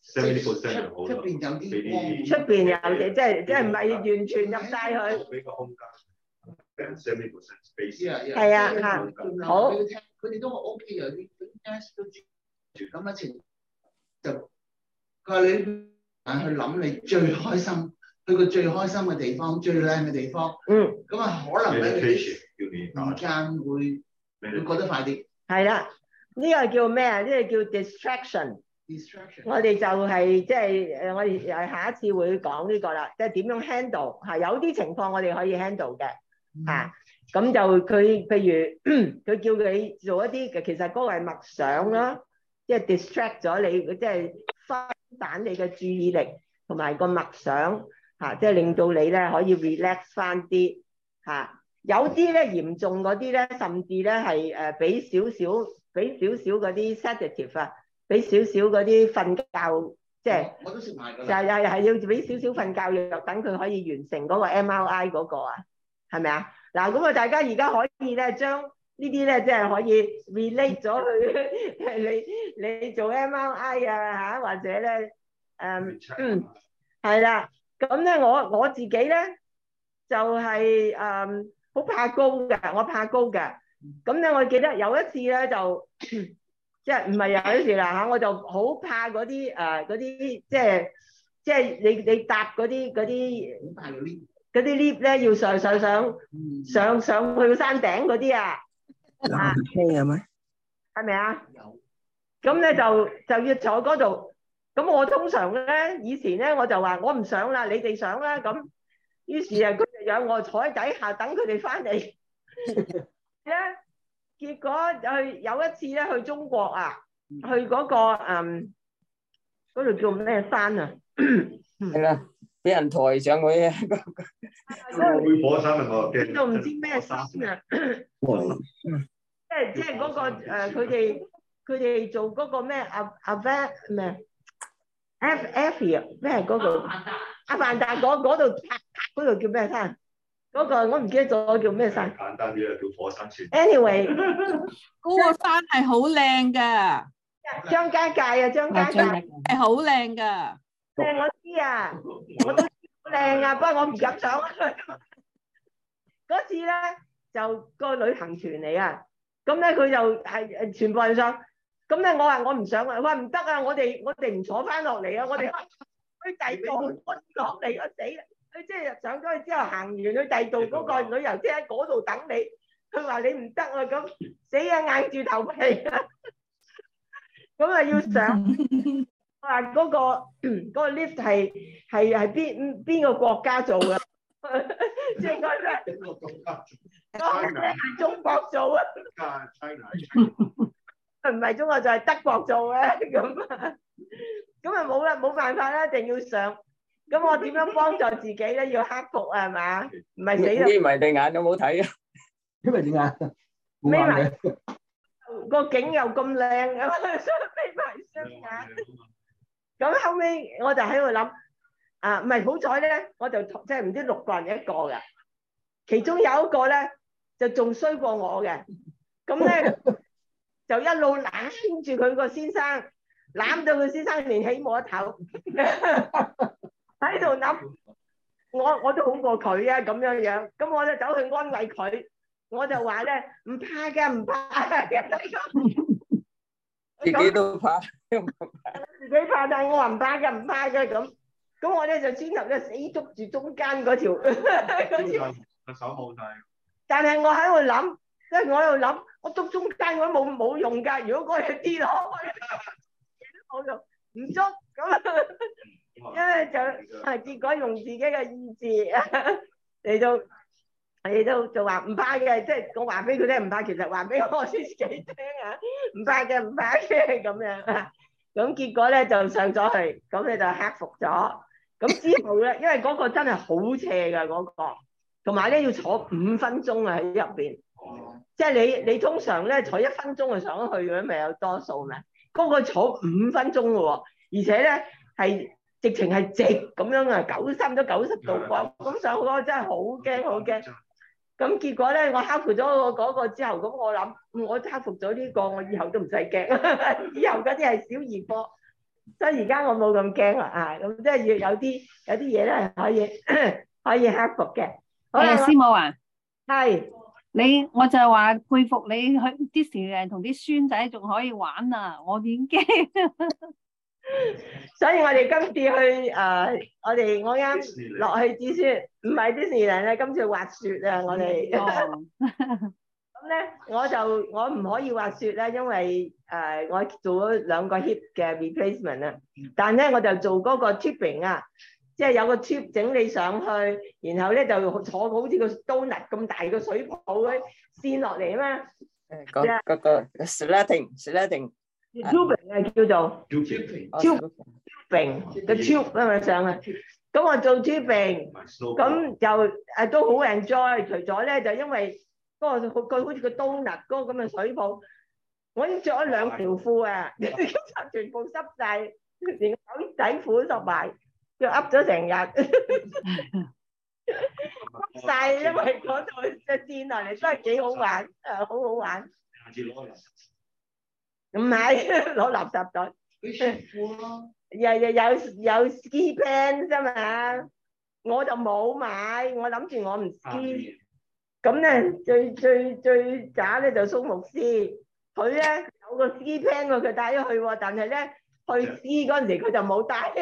70%就好啦。 出邊有啲光， 出邊有嘅，即係唔係完全入晒去。 俾個空間，70% space。 係啊，好。 佢哋都 OK 嘅，啲 guest 都住咁一次就佢話你去諗你最開心，去個最開心嘅地方，最靚嘅地方。咁啊，可能咧你時間會覺得快啲。係啦， 呢個叫咩啊？呢個叫 distraction。我哋就係即係我哋下一次會講呢個啦，即係點樣 handle 嚇？有啲情況我哋可以 handle 嘅嚇。咁就佢譬如佢叫你做一啲嘅，其實嗰個係默想啦，即係 distract 咗你，即係分散你嘅注意力同埋個默想嚇，即係令到你咧可以 relax 翻啲嚇。有啲咧嚴重嗰啲咧，甚至咧係俾少少嗰啲 sedative 啊，俾少少嗰啲瞓覺，即係我都識買㗎啦， 係要俾少少瞓覺藥，等佢可以完成嗰個 MRI 嗰個啊，係咪啊？嗱，咁啊，大家而家可以咧將呢啲咧，即係可以 relate 咗去你做 MRI 啊嚇，或者咧係啦。咁咧我自己咧就係好怕高嘅，我怕高嘅。咁咧我記得有一次咧就即係唔係有一次啦嚇，我就好怕嗰啲即係你搭嗰啲 lift 咧要上去個山頂嗰啲啊， 纜車係咪？ 係咪啊？咁咧就要坐嗰度。咁我通常咧以前咧我就話我唔上啦，你哋上啦。咁於是啊佢哋讓我坐喺底下等佢哋翻嚟。咧結果有一次咧去中國啊，去嗰個嗰度叫咩山啊？ 係啦。俾人抬上去啊！ 火山啊！ 呢度唔知咩山啊！即係嗰個佢哋做嗰個咩咩 FF 啊咩嗰個阿凡達嗰度拍嗰度叫咩山？嗰個我唔記得咗叫咩山。 簡單啲啊，叫火山線。 Anyway， 嗰個山係好靚㗎。 張家界啊，張家界係好靚㗎。 我知啊，我都好靚啊，不過我唔敢上去。嗰次咧就個旅行團嚟啊，咁咧佢就係全部人上，咁咧我話我唔上啊，我話唔得啊，我哋唔坐翻落嚟啊，我哋去第二度落嚟，我死啦！佢即係上咗去之後行完去第二度嗰個旅遊車喺嗰度等你，佢話你唔得啊，咁死啊硬住頭皮啊，咁啊要上。話嗰個 lift 係邊個國家做嘅？即係嗰係中國做啊！唔係中國就係德國做嘅咁啊冇啦，冇辦法啦，一定要上。咁我點樣幫助自己咧？要克服啊，係嘛？唔係死啦！ 眯埋對眼有冇睇啊？ 眯埋隻眼， 眯埋個景又咁靚，想眯埋雙眼。咁後尾我就喺度諗，唔係好彩咧，我就即係唔知6個人一個嘅，其中有一個咧就仲衰過我嘅，咁咧就一路攬住佢個先生，攬到佢先生連起冇得頭，喺度諗，我都好過佢啊咁樣，咁我就走去安慰佢，我就話咧唔怕嘅，唔怕嘅。 自己都怕， 自己怕，但係我話唔怕嘅，唔怕嘅咁我咧就先頭咧死捉住中間嗰條， 手冇晒。 但係我喺度諗，即係我喺度諗，我捉中間我都冇用㗎。如果嗰嘢跌落去，冇用，唔捉咁，因為就係結果用自己嘅意志嚟到就話唔怕嘅，即係我話俾佢聽唔怕，其實話俾我自己聽啊，唔怕嘅，唔怕嘅咁樣啊。咁結果咧就上咗去，咁你就克服咗。咁之後咧，因為嗰個真係好斜㗎嗰個，同埋咧要坐5分鐘啊喺入邊。即係你通常咧坐1分鐘就上去嘅，咪有多數咩？嗰個坐5分鐘嘅喎，而且咧係直情係直咁樣啊，90度角咁上去，我真係好驚好驚。咁結果咧，我克服咗嗰個之後，咁我諗，我克服咗呢個，我以後都唔使驚，以後嗰啲係小兒科。 所以而家我冇咁驚啦啊！咁即係要有啲嘢咧係可以克服嘅。好啦， 師母啊， 係我就係話佩服你去迪士尼同啲孫仔仲可以玩啊！我已經驚。 所以我哋今次去我啱落去芝雪，唔係迪士尼咧，今次滑雪啊！我哋咁咧，我唔可以滑雪咧，因為我做咗2個 hip 嘅 replacement 啊。但咧我就做嗰個 tubing 啊，即係有個 tube 整你上去，然後咧就坐好似個 donut 咁大個水泡咧，跣落嚟啊嘛。 嗰個 sledding tubing 啊，叫做 tubing 個 tube 啊嘛上去。咁我做 tubing，咁就都好 enjoy。除咗咧就因為嗰個好似個 donut 嗰個咁嘅水泡，我已經着咗2條褲啊，全部濕晒，連底褲都濕埋，腳噏咗成日，濕晒，因為嗰度即係跣落嚟真係幾好玩，好好玩。唔係攞垃圾袋，有 ski pants 啫嘛，我就冇買，我諗住我唔 ski。咁咧最渣咧就蘇牧師，佢咧有個 ski pants 喎，佢帶咗去喎，但係咧去 ski 嗰陣時佢就冇帶。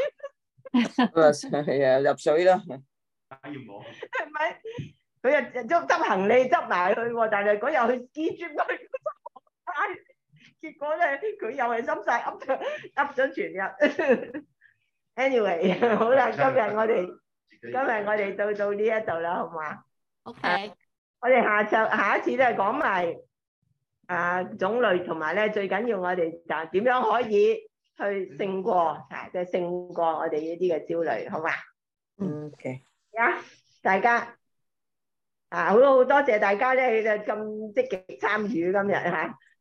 係啊，入水啦。 係咪？佢又執行李執埋去喎，但係嗰日去 ski trip 佢冇帶，結果咧佢又係濕晒，噏咗全日。Anyway， 好啦，今日我哋到呢一度啦，好嘛？ OK， 我哋下一次咧講埋種類，同埋咧最緊要我哋就點樣可以去勝過即係勝過我哋呢啲嘅焦慮，好嘛 ？OK。 大家好多謝大家咧咁積極參與今日嚇。